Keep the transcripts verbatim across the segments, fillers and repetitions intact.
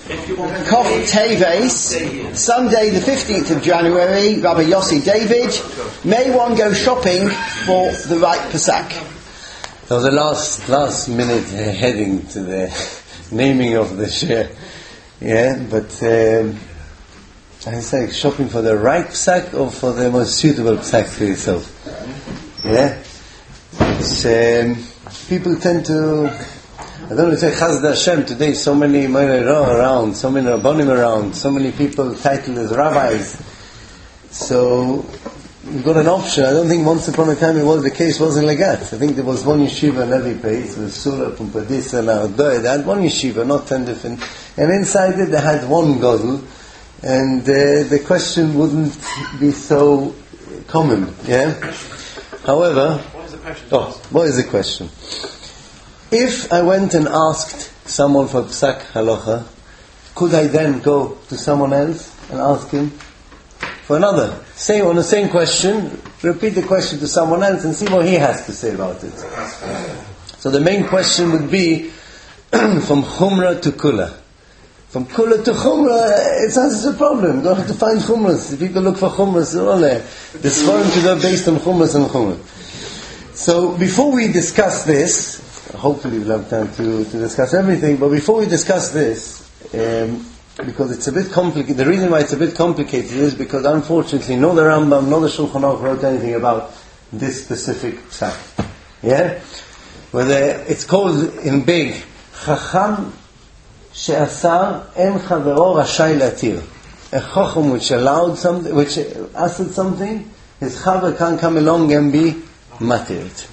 Kof Teves, Sunday the fifteenth of January, Rabbi Yossi David. May one go shopping for the right Pesach? So the last last minute uh, heading to the naming of the share. Yeah, but um, I say shopping for the right Pesach or for the most suitable Pesach for yourself. Yeah? It's, um, people tend to, I don't know, say Chazd Hashem today, so many Moirei around, so many Rabbanim around, so many people titled as rabbis. So, you've got an option. I don't think once upon a time it was the case, wasn't like that. I think there was one yeshiva in every place, with Surah, Pumpadisa, and Ardoi. They had one yeshiva, not ten different. And inside it they had one Godel, and uh, the question wouldn't be so common, yeah? However, What is the question? oh, what is the question? If I went and asked someone for Psak Halacha, could I then go to someone else and ask him for another? Say on the same question, repeat the question to someone else and see what he has to say about it. So the main question would be from Chumrah to Kula. From Kula to Chumrah, it answers a problem. You don't have to find Chumras. If people look for Chumras, they're all there. The Sforim to go based on Chumras and Chumrah. So before we discuss this, hopefully we'll have time to, to discuss everything, but before we discuss this, um, because it's a bit complicated, the reason why it's a bit complicated is because unfortunately no the Rambam, no the Shulchan Aruch wrote anything about this specific psak. Yeah? Whether it's called in big, Chacham she'asar en chavero rashai latir. A Chacham which allowed something, which asked something, his Chaver can't come along and be matir.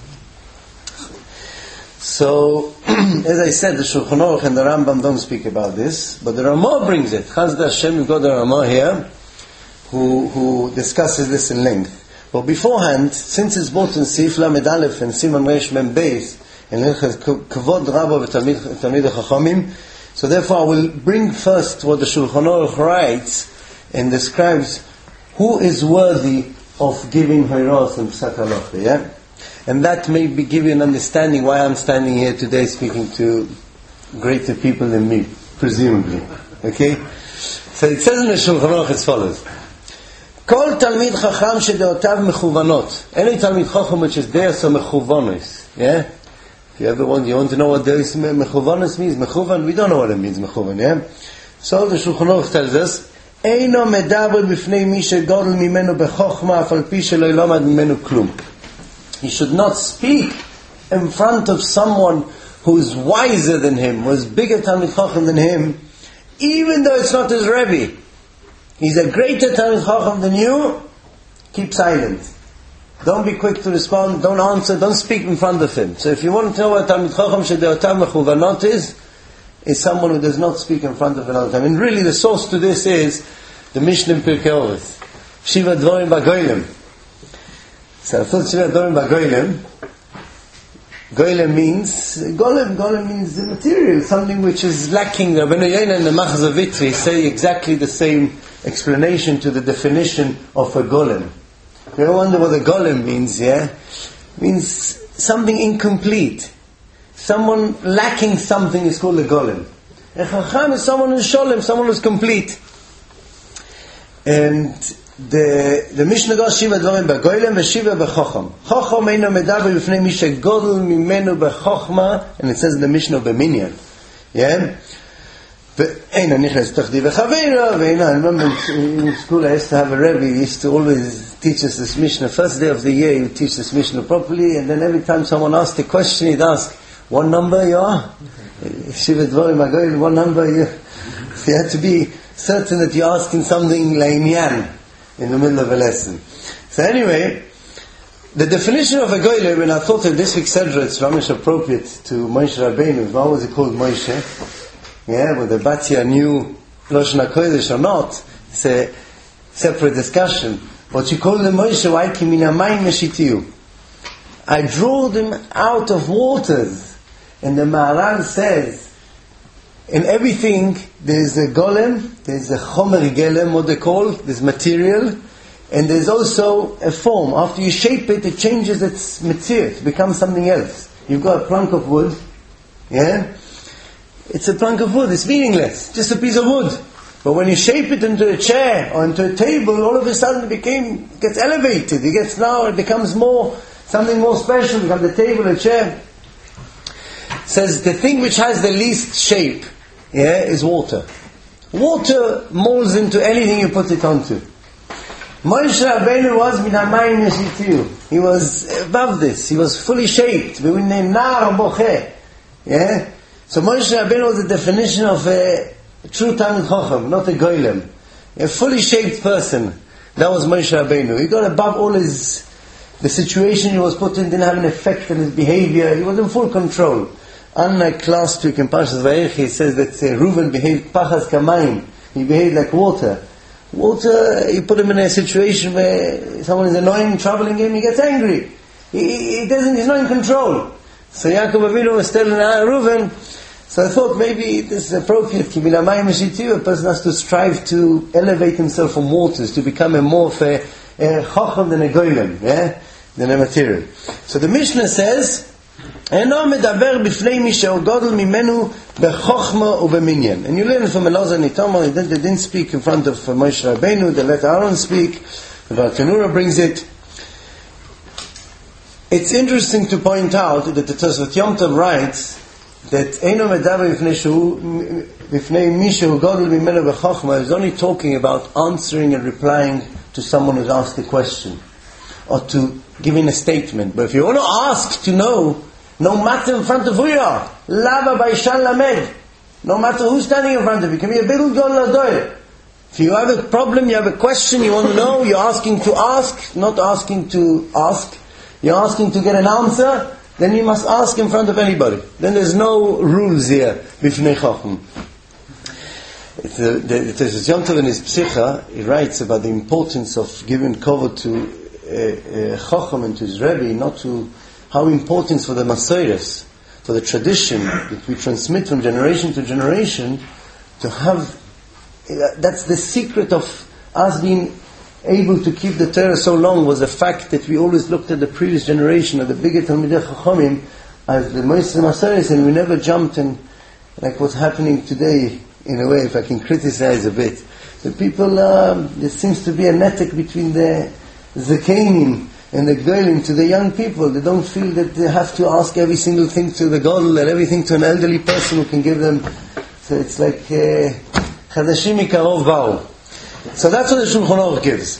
So, as I said, the Shulchan Aruch and the Rambam don't speak about this, but the Ramah brings it. Chazd Hashem, we've got the Ramah here, who, who discusses this in length. But beforehand, since it's both in Sif Lamed Aleph and Siman Reish Mem Beis, and Hilchos Kavod Rabba v'Talmidei Chachamim, so therefore I will bring first what the Shulchan Aruch writes and describes who is worthy of giving Hayros and Psak Halacha, yeah? And that may be give you an understanding why I'm standing here today speaking to greater people than me, presumably. Okay? So it says in the Shulchan Aruch as follows. Kol Talmid Chacham shedeotav mechuvanot. Any Talmid Chacham which is there, so mechuvanos. Yeah? If you ever want, you want to know what this mechuvanos means, mechuvan, we don't know what it means, mechuvan, yeah? So the Shulchan Aruch tells us, Eino medaber b'fnei mi shegodel mimenu bechochma af al pi shelo yilomad mimenu klum. He should not speak in front of someone who is wiser than him, who is bigger Talmid Chacham than him, even though it's not his Rebbe. He's a greater Talmid Chacham than you, keep silent. Don't be quick to respond, don't answer, don't speak in front of him. So if you want to know what Talmid Chacham shedeotav mechuvanot is, is someone who does not speak in front of another time. And really the source to this is the Mishnah in Pirkei Avos. Shiva Dvorim B'Goylem. So I thought Shiva Dvorim B'Goylem. Goylem means, Golem, Golem means the material, something which is lacking. Rabbeinu Yonah and the Machzor Vitri say exactly the same explanation to the definition of a Golem. You ever wonder what a Golem means, yeah? It means something incomplete. Someone lacking something is called a Golem. A Chacham is someone who's Sholem, someone who's complete. And The, the Mishnah goes Shiva Dvorim B'Goylem v'Shiva B'Chocham. Chocham eino medaber b'fnei mi shegodel mimenu b'Chochma, and it says in the Mishnah B'Minyan. Yeah? Ve'eino nichnas tachdi v'chaveira, ve'eino, I remember in school I used to have a Rebbe, he used to always teach us this Mishnah. First day of the year he would teach this Mishnah properly, and then every time someone asked a question he'd ask, what number you are? Shiva Dvorim B'Goylem, what number you? So you had to be certain that you're asking something la'inyan in the middle of a lesson. So anyway, the definition of a goylem, when I thought of this week's Sedra, it's very much appropriate to Moshe Rabbeinu. Why was he called Moshe? Yeah, whether Batya knew Lashon HaKodesh or not, it's a separate discussion. But you call him Moshe, why? Ki min hamayim meshitiyu. I drew them out of waters. And the Maharal says, in everything, there's a golem, there's a chomer gelem, what they call, there's material, and there's also a form. After you shape it, it changes its material, it becomes something else. You've got a plank of wood, yeah? it's a plank of wood, it's meaningless, just a piece of wood. But when you shape it into a chair or into a table, all of a sudden it became, gets elevated, it gets now, it becomes more, something more special, it becomes a table, a chair. It says the thing which has the least shape, yeah, is water. Water molds into anything you put it onto. Moshe Rabbeinu was min hamayim yeshitiu. He was above this. He was fully shaped. Yeah. So Moshe Rabbeinu was the definition of a true Talmid Chacham, not a goylem. A fully shaped person. That was Moshe Rabbeinu. He got above all his, the situation he was put in didn't have an effect on his behavior. He was in full control. Unlike last week in Parshas Vayechi, he says that uh, Reuven behaved pachas kamayim. He behaved like water. Water, you put him in a situation where someone is annoying, troubling him, he gets angry. He, he doesn't, he's not in control. So Yaakov Avinu was telling uh, Reuven, so I thought maybe this is appropriate. A person has to strive to elevate himself from waters, to become a more of a, a chacham than a goylem, yeah? Than a material. So the Mishnah says, אינו מדבר בפני מי שהוא גודל ממנו בחוכמה ובמניין. And you learn from Elazar Nitamar, they didn't speak in front of Moshe Rabbeinu, they let Aaron speak, the Tanura brings it. It's interesting to point out that the Tosfot Yom Tov writes that אינו מדבר בפני מי שהוא גודל ממנו בחוכמה is only talking about answering and replying to someone who's asked a question, or to giving a statement. But if you want to ask to know, no matter in front of who you are, Lava Baishan Lamed, no matter who's standing in front of you, can be a big Gadol. If you have a problem, you have a question, you want to know, you're asking to ask, not asking to ask, you're asking to get an answer, then you must ask in front of anybody. Then there's no rules here, Bifnei Chacham. The Tosfos Yom Tov in his Psicha, he writes about the importance of giving cover to uh, uh, Chacham and to his Rebbe, not to how important for the Masoros, for the tradition that we transmit from generation to generation, to have, that's the secret of us being able to keep the Torah so long, was the fact that we always looked at the previous generation, at the bigger Talmidei Chachamim, as the most Masoros, and we never jumped in, like what's happening today, in a way, if I can criticize a bit. The people, um, there seems to be a netek between the Zakenim and the Gdolim to the young people. They don't feel that they have to ask every single thing to the Gadol and everything to an elderly person who can give them. So it's like Chadashim Mikarov Ba'u. So that's what the Shulchan Aruch gives.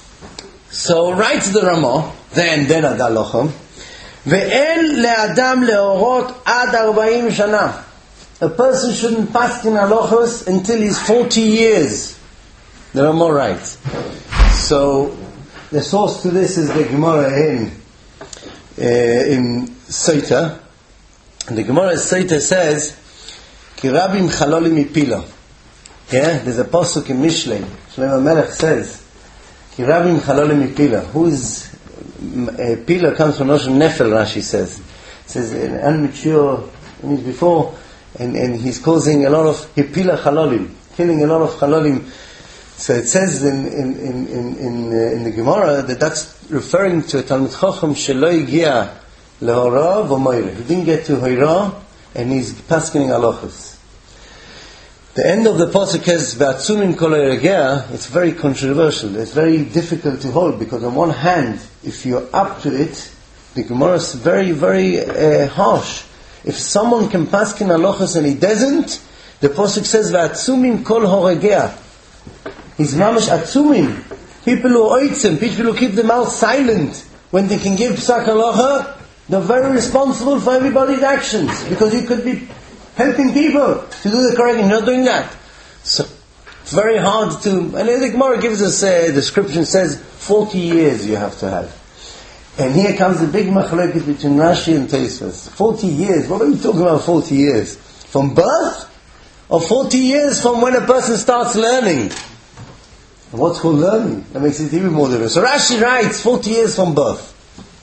So writes the Ramah, then then Adal Lochem, Ve'en le'adam le'orot ad arba'im shana. A person shouldn't pass in halachos until he's forty years. The Ramah writes. So the source to this is the Gemara in uh, in Sotah. And the Gemara in Sotah says, "Ki rabim chalolim mipila." Yeah, there's a pasuk in Mishlei. Shlomo Melech says, "Ki rabim chalolim mipila." Who is uh, pila? Comes from Noshon Nefel. Rashi says. It says an immature means before, and and he's causing a lot of hipila chalolim, killing a lot of chalolim. So it says in in in in in, uh, in the Gemara that that's referring to a Talmid Chacham shelo igia lehora v'moira. He didn't get to Hora, and he's paskening halachos. The end of the pasuk is v'atzumim kol ha'regea. It's very controversial. It's very difficult to hold, because on one hand, if you're up to it, the Gemara is very very uh, harsh. If someone can pasken halachos and he doesn't, the pasuk says v'atzumim kol ha'regea. He's mamash atzumim. People who oitzim, people who keep their mouth silent when they can give psak halacha, they're very responsible for everybody's actions, because you could be helping people to do the correct thing. You're not doing that. So it's very hard to. And the Gemara gives us a description, says forty years you have to have. And here comes the big machlokes between Rashi and Tosfos. Forty years. What are we talking about? Forty years from birth, or forty years from when a person starts learning? What's called learning? That makes it even more difficult. So Rashi writes forty years from birth.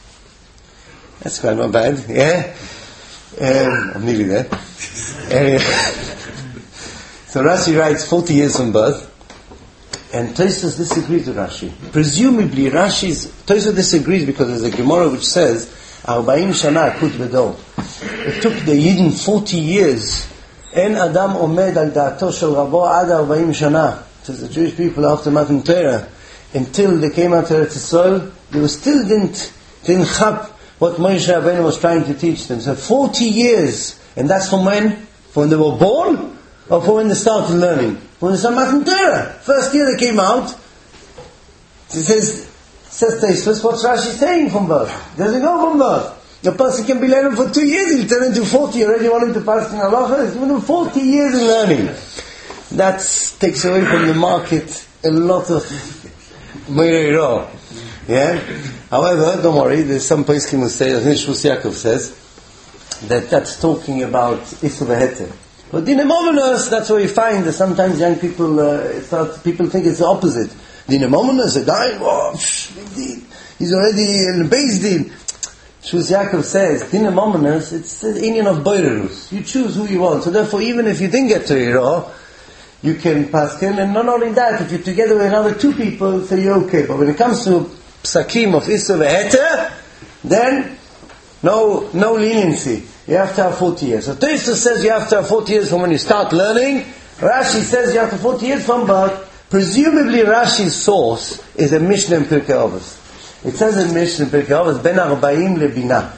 That's quite not bad, yeah? Um, I'm nearly there. uh, so Rashi writes forty years from birth, and Tosfos disagrees with Rashi. Presumably Rashi's, Tosfos disagrees because there's a Gemara which says, Arba'im shana kut bedor. It took the Yidden forty years אין אדם עומד על דעתו של רבו עד ארבעים שנה. To the Jewish people after Matan Torah, until they came out to Eretz Yisrael, they were still didn't, didn't chap what Moshe Rabbeinu was trying to teach them. So forty years, and that's from when? From when they were born, or from when they started learning? From when they started Matan Torah. First year they came out, it says, says Tosfos, what's Rashi saying from birth? It doesn't go from birth. A person can be learning for two years, he'll turn into forty, already wanting to pass in halacha. It's been forty years in learning. That takes away from the market a lot of Meirei. Yeah? However, don't worry, there's some poskim who say, I think Shvus Yaakov says, that that's talking about Isur V'Heter. But Dinei Momenos, that's where you find that sometimes young people uh, start, people think it's the opposite. Dinei Momenos, a guy, oh, psh, he's already in the Beis Din. Shvus Yaakov says, Dinei Momenos, it's the Indian of Boirerus. You choose who you want. So therefore, even if you didn't get to Yirah, you can pass him, and not only that, if you're together with another two people, so you're okay. But when it comes to Psakim of Isur V'Heter, then no no leniency. You have to have forty years. So Tosfos says you have to have forty years from when you start learning. Rashi says you have to have forty years from birth. Presumably Rashi's source is a Mishnah in Pirkei Avos. It says in Mishnah in Pirkei Avos, Ben Arba'im Lebina.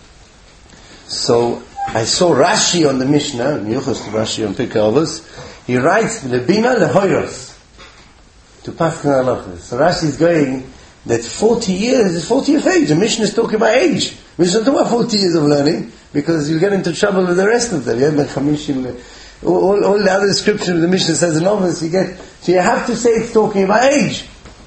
So I saw Rashi on the Mishnah, Yuchas to Rashi on Pirkei Avos. He writes Lebina Lehoiros, to pass in halachas. So Rashi is going that forty years is forty of age. The Mishnah is talking about age. Mishnah is talking about forty years of learning, because you get into trouble with the rest of them. Yeah, all, all, all the other descriptions of the Mishnah says in Ovis, you get. So you have to say it's talking about age.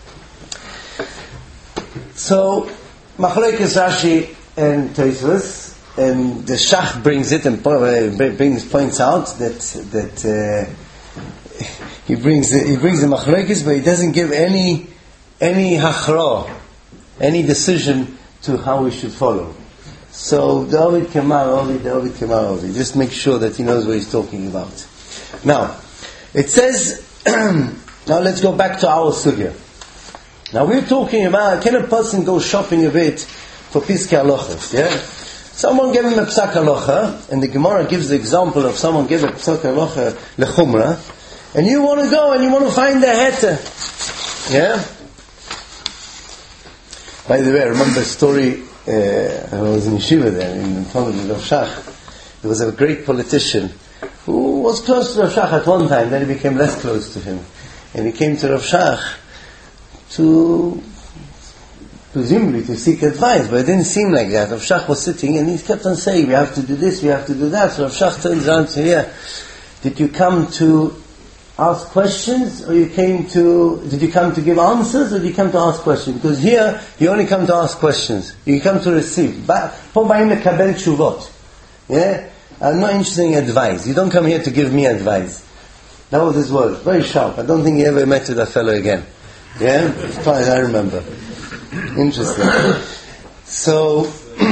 So Machlokes Rashi and Tosfos, and the Shach brings it and brings points out that that. Uh, He brings the, he brings the machlokes, but he doesn't give any any hachra, any decision to how we should follow. So David Kemar Ovi, David Kemar Ovi. Just make sure that he knows what he's talking about. Now, it says. Now let's go back to our sugya. Now we're talking about, can a person go shopping a bit for piskei halachos? Yeah. Someone gave him a psak halacha, and the Gemara gives the example of someone gave a psak halacha lechumra. And you want to go and you want to find the heter. Yeah? By the way, I remember a story, uh, I was in Yeshiva there, in front of Rav Shach. There was a great politician who was close to Rav Shach at one time, then he became less close to him. And he came to Rav Shach to, presumably to seek advice, but it didn't seem like that. Rav Shach was sitting and he kept on saying, we have to do this, we have to do that. So Rav Shach turns around and says, yeah, did you come to ask questions, or you came to, did you come to give answers, or did you come to ask questions? Because here, you only come to ask questions. You come to receive. Po ba'im lekabel tshuvot. Yeah? I'm not interested in advice. You don't come here to give me advice. That was his word. Very sharp. I don't think he ever met with that fellow again. Yeah? As far as I remember. Interesting. So,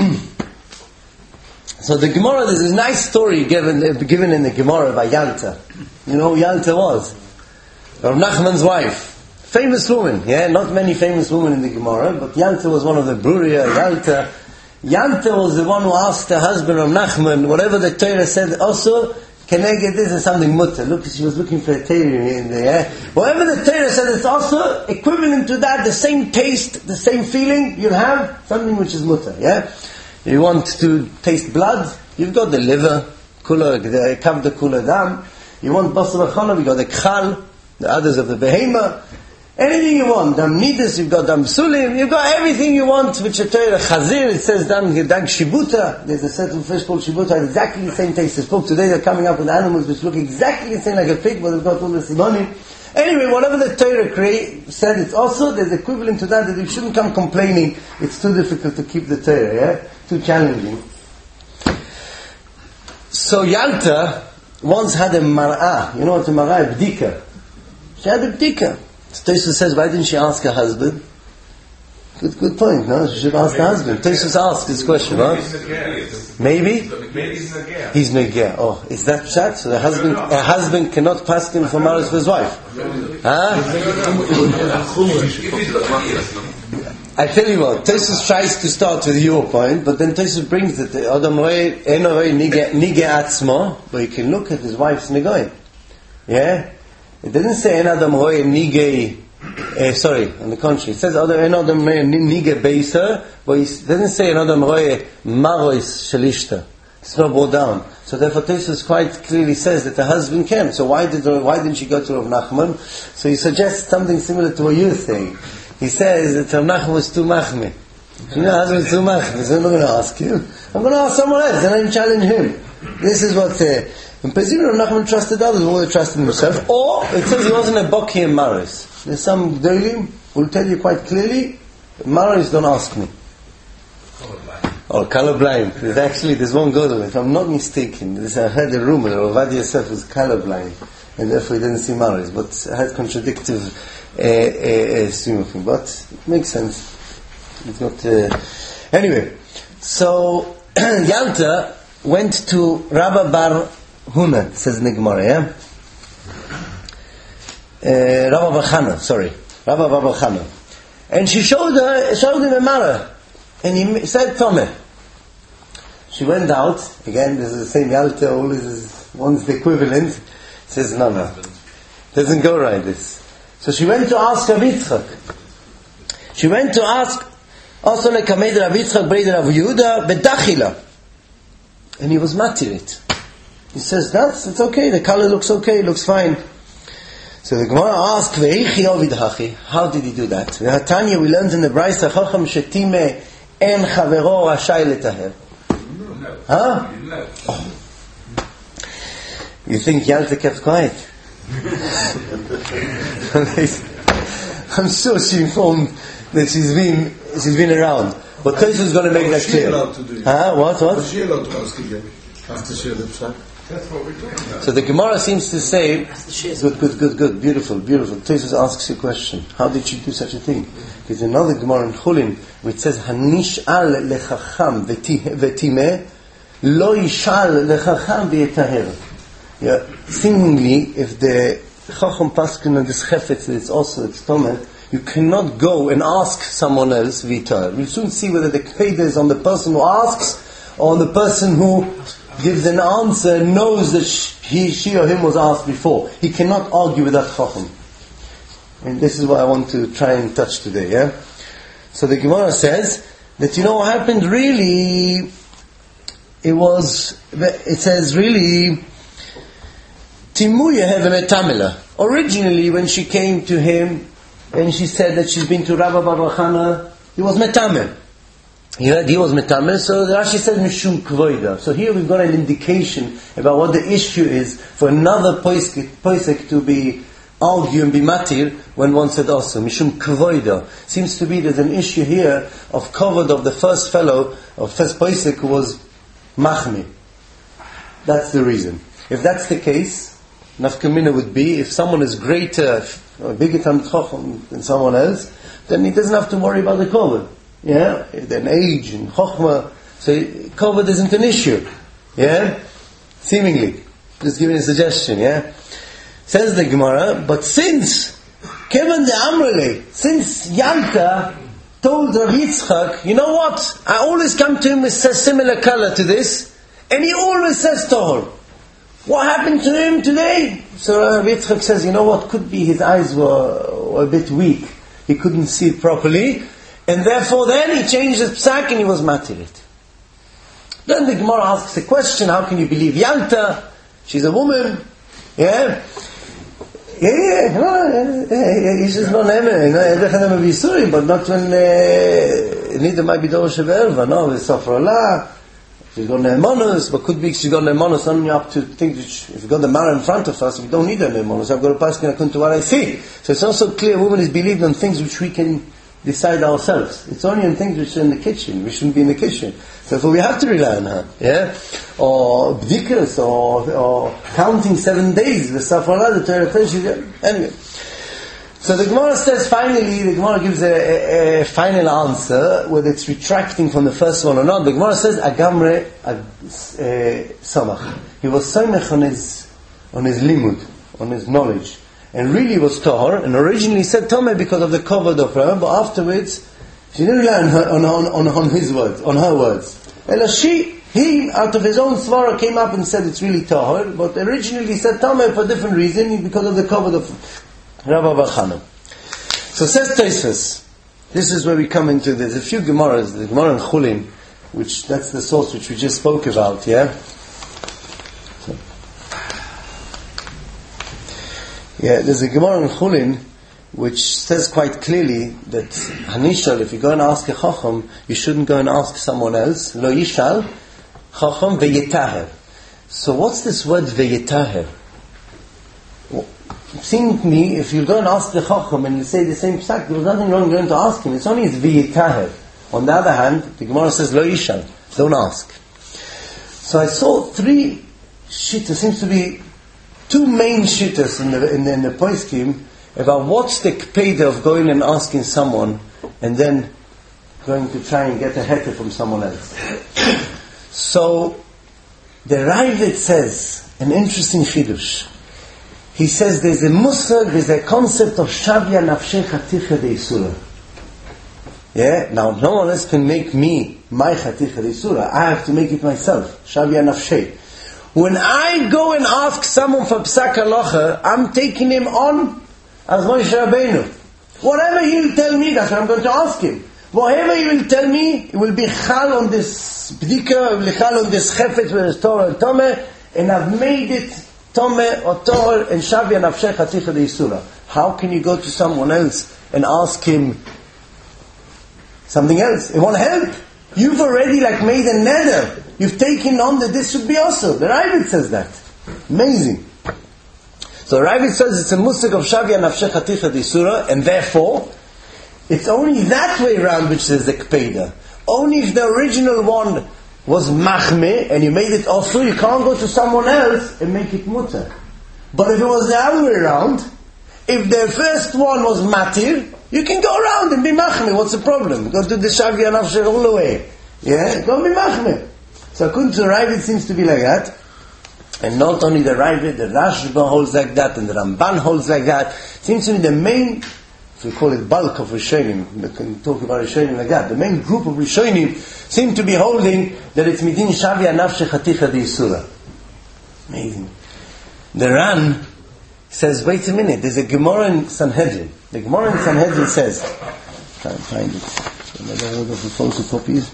so the Gemara, there's a nice story given, given in the Gemara by Yalta. You know who Yalta was? Rav Nachman's wife. Famous woman, yeah? Not many famous women in the Gemara, but Yalta was one of the Bruria, Yalta. Yalta was the one who asked her husband, Rav Nachman, whatever the Torah said, also, can I get this and something mutter? Look, she was looking for a Torah in there, yeah? Whatever the Torah said, it's also equivalent to that, the same taste, the same feeling, you'll have something which is mutter, yeah? You want to taste blood? You've got the liver, kula, the kavda kula dam. You want basar v'chalav, you've got the kchal, the others of the behema. Anything you want. Dam nidus, you've got dam sulim, you've got everything you want, which a Torah chazir, it says dam dag shibuta. There's a certain fish called shibuta, exactly the same taste. They spoke today, they're coming up with animals which look exactly the same like a pig, but they've got all the simonim. Anyway, whatever the Torah create, said, it's also, there's equivalent to that, that you shouldn't come complaining, it's too difficult to keep the Torah, yeah? Too challenging. So Yalta once had a mar'ah. You know what a mar'ah? A bdika. She had a bdika. Tosfos says, why didn't she ask her husband? Good, good point, no? She should ask her husband. Tosfos asked this question, huh? Maybe? Maybe he's Negea. He's Negea. Oh, is that chat? So the husband, a husband cannot pass him for marriage for his wife? Huh? I tell you what, Tosfos tries to start with your point, but then Tosfos brings it, Adam roe, eno roe nige atzmo, but you can look at his wife's negoim. Yeah? It doesn't say en Adam roe nige, uh, sorry, on the contrary, it says en Adam roe nige beiser, but it doesn't say en Adam roe marois shalishta. It's not brought down. So therefore Tosfos quite clearly says that the husband can. So why did why didn't she go to Rav Nachman? So he suggests something similar to what you're saying. He says that Rav Nachman was too machmir. You know, husband is too machmir. So I'm not going to ask you. I'm going to ask someone else, and I'm challenge him. This is what. Uh, and presumably Rav Nachman trusted others more than trusted himself. Or it says he wasn't a bokeh in maris. There's some gedolim who will tell you quite clearly, maris don't ask me. Or colorblind. There's actually there's one gadol. If I'm not mistaken, this, I heard a rumor that Ovadia Yosef was colorblind, and therefore he didn't see maris. But I had contradictive uh, uh, uh, stream of him. But it makes sense. It's not. Uh, anyway, so Yalta went to Rabba Bar Huna. Says in the Gemara, yeah. Uh, Rabba Bar Chana, sorry, Rabba Bar Chana, and she showed her showed him a mara. And he said, Tomeh. She went out, again, this is the same Yalta, all this is, one's the equivalent. Says, no, no. Doesn't go right, this. So she went to ask Rav Yitzchak. She went to ask, also like Kamed Rav Yitzchak, Breder Rav Yehuda, Bedachila. And he was matirit. He says, that's, it's okay, the color looks okay, looks fine. So the Gemara asked, Ve'ichi ovid hachi, how did he do that? Tanya, we learned in the Brayso, Chacham shetime en chavero rashai letaher. Huh? Oh. You think Yalta kept quiet? I'm sure she informed that she's been she's been around. But Tosfos is going to make that clear. Huh? What? What? Was she allowed to ask again after she had the psak? That's what we're talking about. So the Gemara seems to say, good, good, good, good, beautiful, beautiful. Tosfos asks you a question. How did she do such a thing? There's another Gemara in Chulin which says, Hanish'al lechacham v'timeh lo yish'al lechacham v'yetaher. Yeah, seemingly, if the chacham paskin and this chefetz is also it's tomeh, you cannot go and ask someone else v'yetaher. We'll soon see whether the kfeda is on the person who asks or on the person who gives an answer and knows that he, she or him was asked before. He cannot argue with that chacham. And this is what I want to try and touch today, yeah? So the Gemara says that, you know what happened really, it was, it says really, Timuya have tamila. Originally when she came to him and she said that she's been to Rabba Bar Chana, he was metamel. He heard he was metamel, so the Rashi said mishum kvoida. So here we've got an indication about what the issue is for another posek, posek to be argue and be matir when one said also mishum kvoida. Seems to be there's an issue here of covered of the first fellow of first posek who was machmi. That's the reason. If that's the case, nafkamina would be if someone is greater or bigger than someone else, then he doesn't have to worry about the covered. Yeah, then age and chokhmah, so covered isn't an issue. Yeah, seemingly, just giving a suggestion. Yeah, says the Gemara. But since Kevin the Amrele, since Yalta told Rav Yitzchak, you know what? I always come to him with a similar color to this, and he always says Tahor. What happened to him today? So Rav Yitzchak says, you know what? Could be his eyes were, were a bit weak. He couldn't see it properly. And therefore then he changed his psak and he was matirit. Then the Gemara asks a question, how can you believe Yalta? She's a woman. Yeah? Yeah, yeah, no, yeah, he's just not eminent. But not when neither might be Dorosh Verva, no, it's Safrallah. She's got Ne'emonus, but could be she's got Ne'emonus, not you up to think that she, if you've got the Mara in front of us, we don't need a Ne'emonus. I've got a paskin according to what I see. So it's also clear a woman is believed on things which we can decide ourselves. It's only on things which are in the kitchen. We shouldn't be in the kitchen. Therefore we have to rely on her. Yeah? Or bdikas, or, or counting seven days. The Safrallah, the Torah tells you. Anyway. So the Gemara says finally, the Gemara gives a, a, a final answer, whether it's retracting from the first one or not. The Gemara says, Agamre Samach. He was Samach on his, on his limud, on his knowledge. And really was Tahor, and originally said Tomeh because of the cover of her, but afterwards She didn't rely on her, on, on, on his words, on her words. Ela she, he, out of his own svara, came up and said it's really tahor, but originally he said tameh for a different reason, because of the cover of Rabbi Bar Chana. So says Tosfos, this is where we come into, there's a few Gemaras, the Gemara in Chulin, which, that's the source which we just spoke about, yeah? So, yeah, there's a Gemara in Chulin, which says quite clearly that Hanishal, if you go and ask a Chacham, you shouldn't go and ask someone else. Lo yishal, Chacham veyetaher. So what's this word veyetaher? Well, it seems to me, if you go and ask the Chacham and you say the same psak, there's nothing wrong going to ask him. It's only his veyetaher. On the other hand, the Gemara says lo yishal, don't ask. So I saw three shittas, seems to be two main shittas in the in the, in the poskim about what's the kpeda of going and asking someone and then going to try and get a heter from someone else. So the Ravid says an interesting chidush. He says there's a musag, there's a concept of shavya nafshecha ticha deisura. Yeah, now no one else can make me my chaticha deisura. I have to make it myself. Shavya nafshei. When I go and ask someone for psak halacha, I'm taking him on as Moshe Rabbeinu. Whatever he will tell me, that's what I'm going to ask him. Whatever he will tell me, it will be chal on this bdika, it will be chal on this chefetz where it's Torah and Tomeh, and I've made it Tomeh or Torah and Shavya Nafshech Haticha Deisura. How can you go to someone else and ask him something else? It won't help. You've already like made a neder. You've taken on that this should be also. The Ravid says that. Amazing. So Ravid says it's a musik of Shavya Nafshech Haticha Deisura, and therefore it's only that way around which says the Kpeda. Only if the original one was Machmeh and you made it also, you can't go to someone else and make it Mutter. But if it was the other way around, if the first one was Matir, you can go around and be Machmeh. What's the problem? Go to the Shavya Nafshech all the way. Yeah? Go and be Machmeh. So according to Ravid, it seems to be like that. And not only the Ravid, the Rashba holds like that, and the Ramban holds like that. It seems to be the main, if we call it bulk of Rishonim, we can talk about Rishonim like that, the main group of Rishonim seem to be holding that it's Midin Shavya Nafshech Haticha Deisura. Amazing. The Ran says, wait a minute, there's a Gemara in Sanhedrin. The Gemara in Sanhedrin says, try and find it. Another one of the photocopies.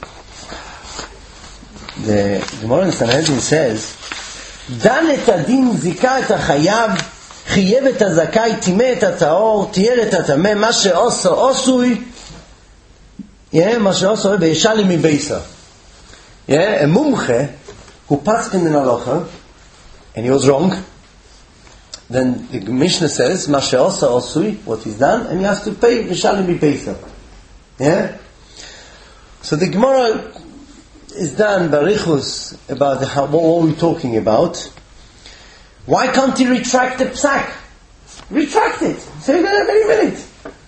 The Gemara in Sanhedrin says, דן את הדין זיקה את החייב, חייב את הזכאי, טימא את הטהור, תיאר את הטמא, מה שעושה עושוי, מה שעושה וישאלי מבייסה. A mumche who passed in the halacha, and he was wrong, then the Mishnah says, מה שעושה עושוי, what he's done, and he has to pay, וישאלי מבייסה. Yeah? So the Gemara is done barichus about how, what are we talking about. Why can't he retract the psak? Retract it. Say that every minute.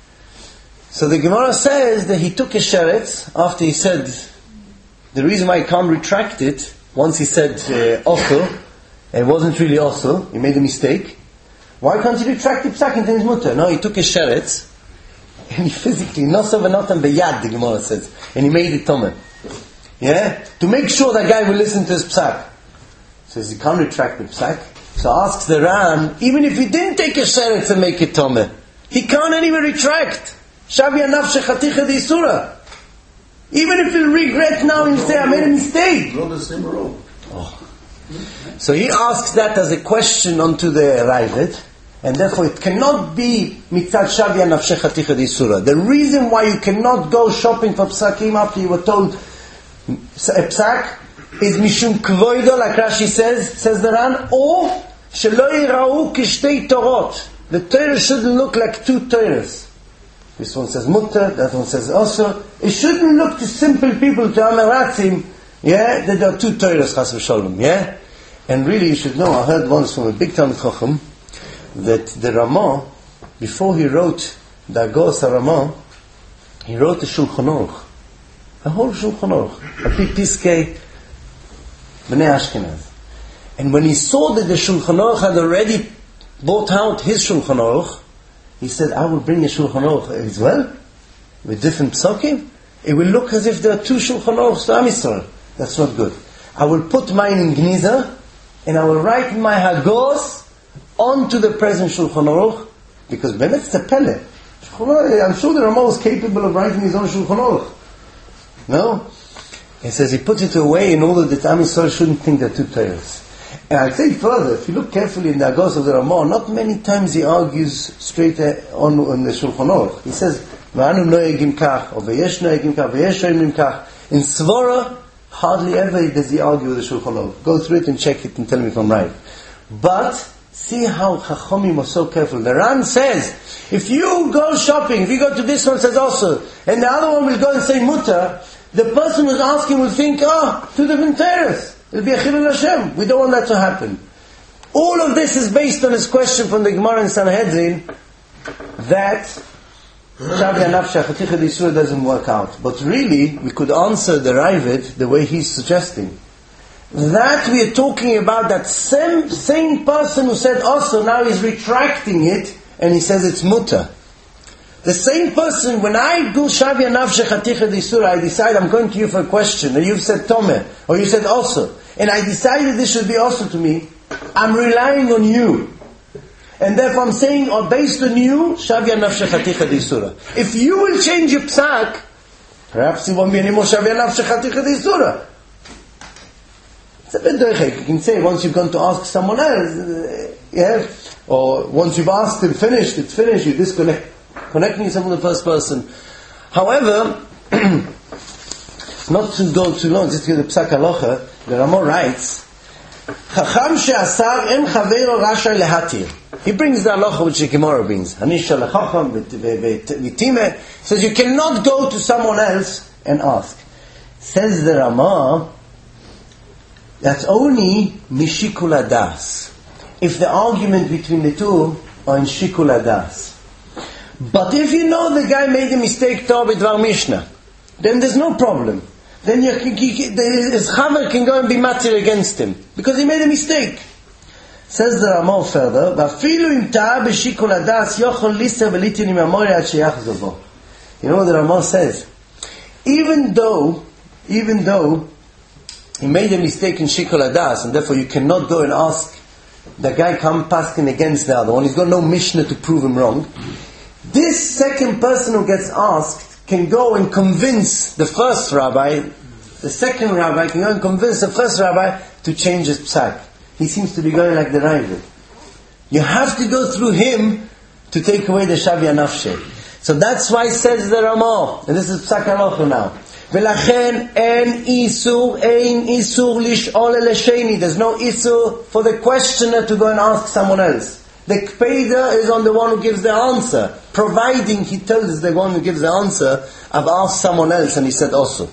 So the Gemara says that he took a sheretz after he said the reason why he can't retract it. Once he said uh, also, and it wasn't really also, he made a mistake. Why can't he retract the psak into his mutter? No, he took a sheretz and he physically nosav v'notam beyad, the Gemara says, and he made it tomeh. Yeah? To make sure that guy will listen to his psak. Says he can't retract the psak. So asks the Ran, even if he didn't take a sheretz and make it tomeh, he can't anyway retract. Shavya Nafshech Haticha Deisura. Even if he'll regret now and say, I made a mistake. Not the same rule. Oh. So he asks that as a question onto the Ravid, and therefore it cannot be mitzad Shavya Nafshech Haticha Deisura. The reason why you cannot go shopping for psakim after you were told a psak is mishum kvoido, like Rashi says, says the Ran, or shelo yirau kishtei torot. The Torah shouldn't look like two Torahs. This one says mutter, that one says also. It shouldn't look to simple people, to Amaratzim, yeah, that there are two Torahs, chas v'sholom, yeah? And really you should know, I heard once from a big Talmid Chacham, that the Ramah, before he wrote the Agos HaRamah, he wrote the Shulchan Aruch. A whole Shulchan Aruch. A big Piskei Bnei Ashkenaz. And when he saw that the Shulchan Aruch had already bought out his Shulchan Aruch, he said, I will bring a Shulchan Aruch as well, with different psakim. it will look as if there are two Shulchan Aruchs to Am Yisrael. That's not good. I will put mine in Gniza, and I will write my Hagos onto the present Shulchan Aruch, because Bemet it's a Pele. I'm sure the Ramah was capable of writing his own Shulchan Aruch. No? He says he puts it away in order that Am Yisrael shouldn't think they're two Torahs. And I'll say further, if you look carefully in the Hagos of the Ramah, not many times he argues straight on, on the Shulchan Aruch. He says, V'anu noegim kach, or v'yesh noegim kach, v'yesh noegim kach. In Svara, hardly ever does he argue with the Shulchan Aruch. Go through it and check it and tell me if I'm right. But, see how Chachomim was so careful. The Ran says, if you go shopping, if you go to this one, says also, and the other one will go and say mutter, the person who's asking will think, oh, two different terrors. It'll be a chilul Hashem. We don't want that to happen. All of this is based on his question from the Gemara in Sanhedrin that Shavya Nafsha Chaticha D'Yisur doesn't work out. But really, we could answer the Ravid the way he's suggesting. That we are talking about that same, same person who said also, now he's retracting it, and he says it's mutter. The same person, when I do Shavya Nafsha Chaticha D'Yisur, I decide I'm going to you for a question, and you've said Tomeh, or you said also, and I decided this should be also to me, I'm relying on you. And therefore I'm saying, or based on you, Shavya Nafsha Chaticha D'Yisura. If you will change your psak, perhaps it won't be any more Shavya Nafsha Chaticha D'Yisura. It's a bit doichek. You can say, once you've gone to ask someone else, uh, yeah, or once you've asked him, finished, it's finished, you disconnect, connecting yourself with the first person. However, not to go too long, just to get the psak halacha, the Ramah writes, Chacham she'asar en chavero rasha lehatir. He brings the halacha which the Gemara brings. Hanisha lechacham v'time. He says you cannot go to someone else and ask. Says the Ramah, that's only mishikul adas. If the argument between the two are in shikul adas. But if you know the guy made a mistake to b'dvar Mishnah, then there's no problem. Then you, you, you, his chaver can go and be matir against him because he made a mistake. Says the Ramah further, "V'afilu im ta'a b'shikul hadas yochol lister v'litin im amori ad sheyachzor bo." You know what the Ramah says? Even though, even though he made a mistake in shikul hadas, and therefore you cannot go and ask the guy come paskin against the other one. He's got no mishnah to prove him wrong. This second person who gets asked can go and convince the first rabbi, the second rabbi can go and convince the first rabbi to change his psak. He seems to be going like the Ravid. You have to go through him to take away the Shavya Nafshe. So that's why says the Ramah, and this is psak halacha now. V'lachen en isur, ein isur lish'ol el hasheni. There's no isur for the questioner to go and ask someone else. The Kpeda is on the one who gives the answer, providing he tells the one who gives the answer, I've asked someone else and he said also.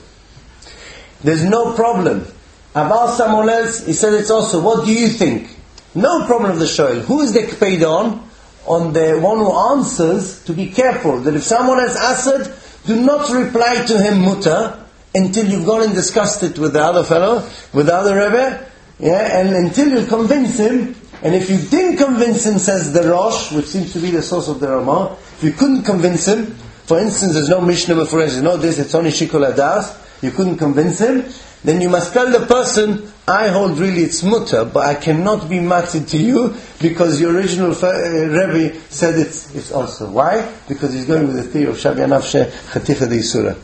There's no problem. I've asked someone else, he said it's also. What do you think? No problem of the shoel. Who is the Kpeda on? On the one who answers, to be careful that if someone has answered, do not reply to him mutter until you've gone and discussed it with the other fellow, with the other Rebbe, yeah, and until you convince him. And if you didn't convince him, says the Rosh, which seems to be the source of the Ramah, if you couldn't convince him, for instance, there's no Mishnah for instance, no this, it's only Shikul Hadas, you couldn't convince him, then you must tell the person, I hold really it's mutter, but I cannot be matzid to you, because the original uh, Rebbe said it's, it's also. Why? Because he's going with the theory of Shavya Nafshe Chaticha D'Yisura.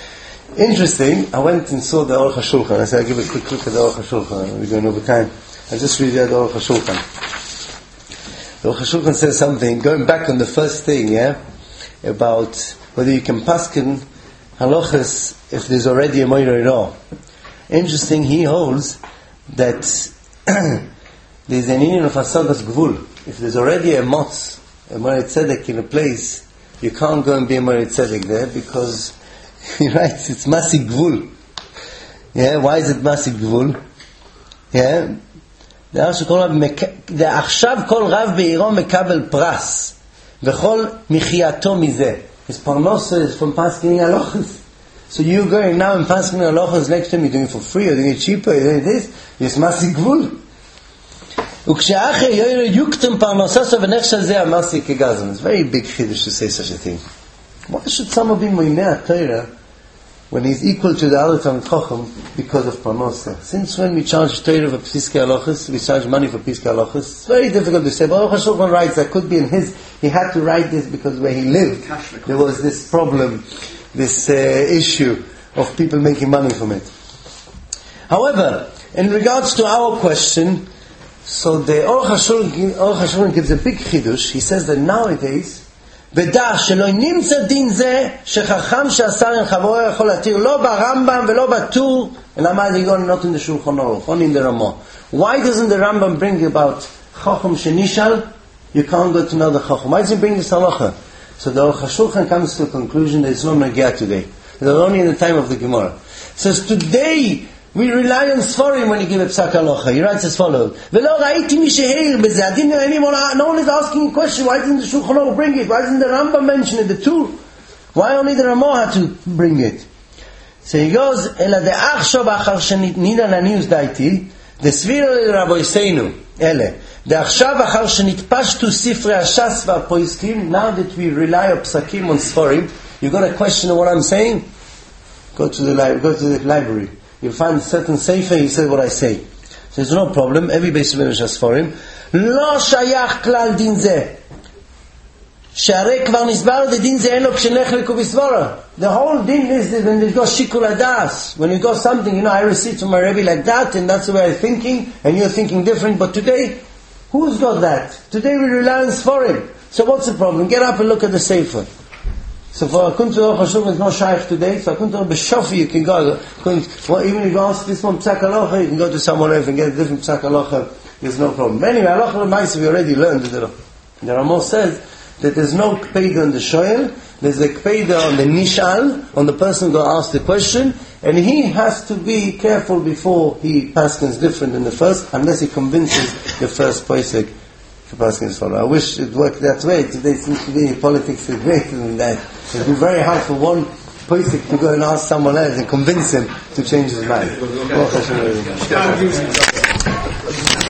Interesting, I went and saw the Aruch HaShulchan. I said, I'll give a quick look at the Aruch HaShulchan, we're going over time. I just read the Aruch HaShulchan. The Aruch HaShulchan says something, going back on the first thing, yeah, about whether you can paskin halachas if there's already a moira law. Interesting, he holds that there's an union of asagas gvul. If there's already a motz, a moira tzedek in a place, you can't go and be a moira tzedek there because he writes it's masig gvul. Yeah, why is it masig gvul? Yeah. עכשיו כל רב בעירו מקבל פרס וכל מחייתו מזה. His parnosa is from pasking halachas. So you're going now and pasking halachas next time, you're doing it for free, you're doing it cheaper, you're doing this, יש מסי גבול. וכשאחר יוקטם פרנססו ונחשל זה המסי כגזם. It's very big chiddush to say such a thing. Why should someone be moinei Torah when he's equal to the other Talmid Chacham because of Parnosa. Since when we charge Torah for Piskei Halachos, we charge money for Piskei Halachos, it's very difficult to say. But Aruch HaShulchan writes that could be in his, he had to write this because where he lived, there was this problem, this uh, issue of people making money from it. However, in regards to our question, so the Aruch HaShulchan, Aruch HaShulchan gives a big chidush. He says that nowadays, ודע שלא נמצא דין זה שחכם שעשר עם חברו יכול להתיר לא ברמב"ם ולא בטור ולמה זה going not in the Shulchan Aruch, only in the Ramah. Why doesn't the Rambam bring about Chacham Shenishal? You can't go to another Chacham. Why does he bring this halacha? So the Aruch HaShulchan comes to the conclusion there is no Nagia today. They're only in the time of the Gemara. Says today we rely on Sforim when you give a Psak Halacha. He writes as follows: "V'lo ra'iti mi she'eir b'zeh." I didn't know anyone. No one is asking a question. Why didn't the Shulchan Aruch bring it? Why didn't the Rambam mention it? The two. Why only the Ramah had to bring it? So he goes, "Ela de'achshav achar shenitnina lanius daiti desvira leRabboseinu ele de'achshav achar shenitpashtu sifrei hashas va'poiskim." Now that we rely on Psakim on Sforim, you got a question of what I'm saying? Go to the li- go to the library. You'll find a certain sefer, he said what I say. So there's no problem, every base of Medrash has for him. לא שייך כלל דין זה. שהרי כבר נסבר דין זה אין לו כשנלך לקוביסבורה. The whole din is that when you go shikul adas, when you go something, you know, I received from my Rebbe like that, and that's the way I'm thinking, and you're thinking different, but today, who's got that? Today we rely on Sforim. So what's the problem? Get up and look at the sefer. So for Akun to Aruch HaShulchan is no shaykh today. So Akun to B'Shofi you can go. Well, even if you ask this one Psak Halacha, you can go to someone else and get a different Psak Halacha. There's no problem. Anyway, Halacha L'Maisa we already learned. The Ramah says that there's no Kpeidah on the Shoel. There's a Kpeidah on the Nishal, on the person who asked the question, and he has to be careful before he paskins different than the first, unless he convinces the first Posek. I wish it worked that way. Today seems to be politics is greater than that. It would be very hard for one person to go and ask someone else and convince him to change his mind.